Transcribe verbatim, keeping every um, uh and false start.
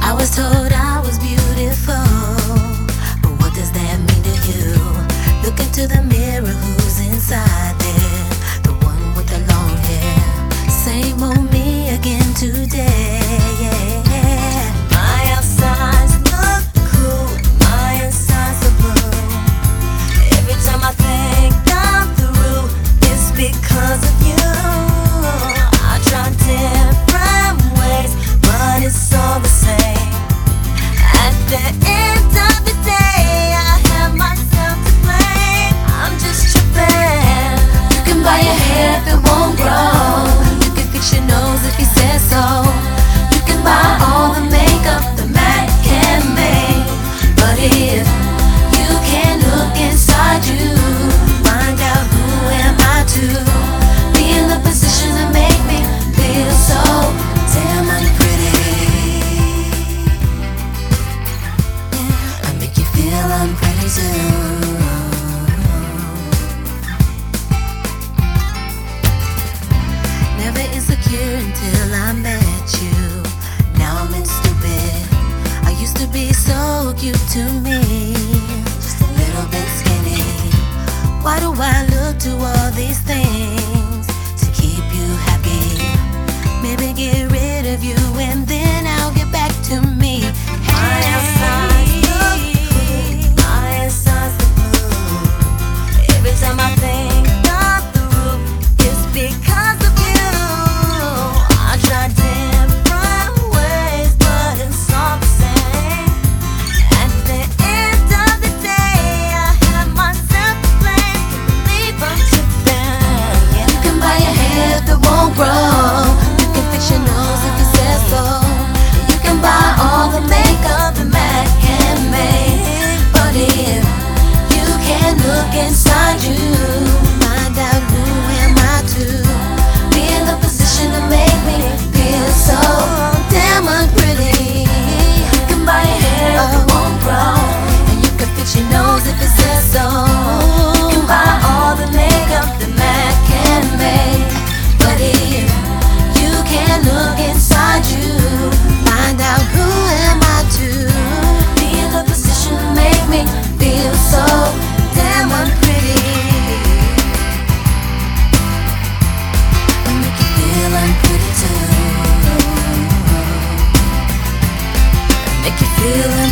I was told I was beautiful, but what does that mean to you? Look into the mirror, who's inside there? The one with the long hair. Same old me again today. My outsides look cool, my insides are blue. Every time I think I'm through, it's because of you. I try different ways, but it's all the same. At the end of the day, I have myself to blame. I'm just tripping. You can buy your hair if it won't grow. You can fix your nose if you say so. You can buy all the makeup the Mac can make, but if you can't look inside you, find out who am I to be in the position to make me feel so damn unpretty. I make you feel unpretty too. Never insecure until I met you. Now I'm in stupid. I used to be so cute to me, just a little bit skinny. Why do I look to all these things to keep you happy? Maybe get rid of you and then I'll get back to me. My outsides look cool, my insides look blue. Every time I think I'm through, it's because of you. I try different ways, but it's all the same. At the end of the day, I have myself to blame. Can't believe I'm tripping. You can buy your hair that won't grow. You can fix your nose if you say so. You can buy all the makeup the Mac can make, but if you can't look inside you, find out who am I to be in the position to make me feel so damn unpretty. You can buy your hair if it won't grow, and you can fix your nose if it says so. You can buy all the makeup the Mac can make, but if you can't look inside you, find out who am I to be in the position to make me feel so damn unpretty. I make you feel unpretty too. I make you feel